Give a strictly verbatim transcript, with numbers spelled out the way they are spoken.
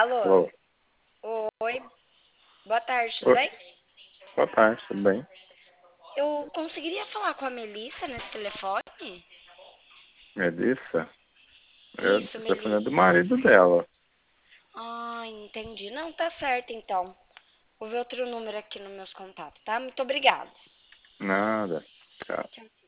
Alô? Alô, Oi, boa tarde, tudo oi, bem? boa tarde, tudo bem? Eu conseguiria falar com a Melissa nesse telefone? Melissa? É, Isso, o telefone é do Melissa. marido dela. Ah, entendi. Não, tá certo então. Vou ver outro número aqui nos meus contatos, tá? Muito obrigada. Nada. Tchau. Tchau.